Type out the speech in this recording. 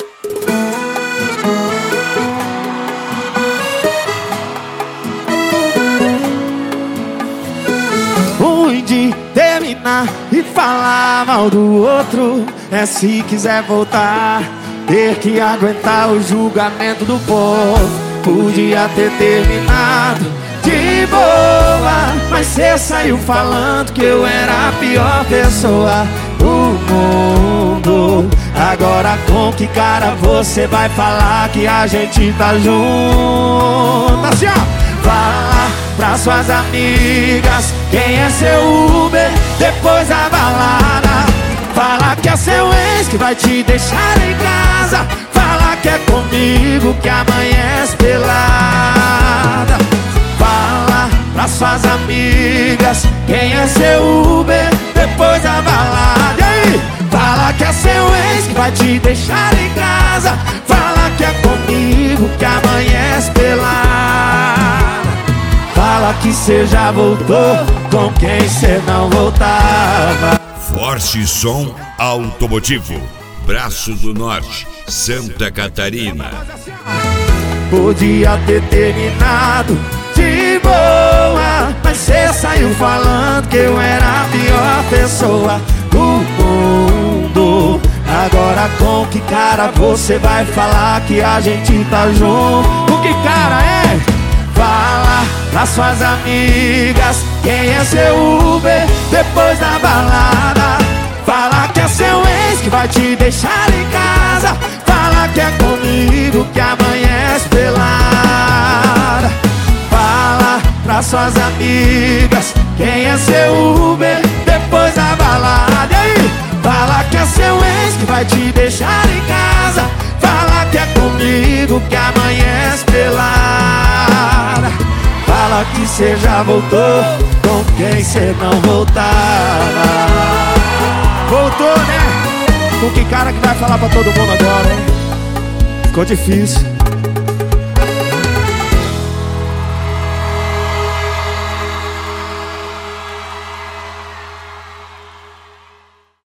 Ruim de terminar e falar mal do outro é se quiser voltar, ter que aguentar o julgamento do povo. Podia ter terminado de boa, mas cê saiu falando que eu era a pior pessoa do mundo. Agora com que cara você vai falar que a gente tá junto? Assim, ó. Fala pra suas amigas quem é seu Uber depois da balada. Fala que é seu ex que vai te deixar em casa. Fala que é comigo que amanhece pelada. Fala pra suas amigas quem é seu Uber depois da balada. E aí? Fala que é seu ex que vai te deixar em casa. Fala que é comigo que amanhece pelada. Fala que cê já voltou com quem cê não voltava. Forte Som Automotivo, Braço do Norte, Santa Catarina. Podia ter terminado de boa, mas cê saiu falando que eu era a pior pessoa do mundo. Agora com que cara você vai falar que a gente tá junto? Com que cara é? Fala pra suas amigas quem é seu Uber depois da balada. Fala que é seu ex que vai te deixar em casa. Fala que é comigo que amanhece pelada. Fala pra suas amigas quem é seu Uber depois da balada. E aí? Fala que é seu ex que vai te deixar em casa. Fala que é comigo que amanhece pelada. Fala que cê já voltou com quem cê não voltava. Voltou, né? Com que cara que vai falar pra todo mundo agora, hein? Ficou difícil.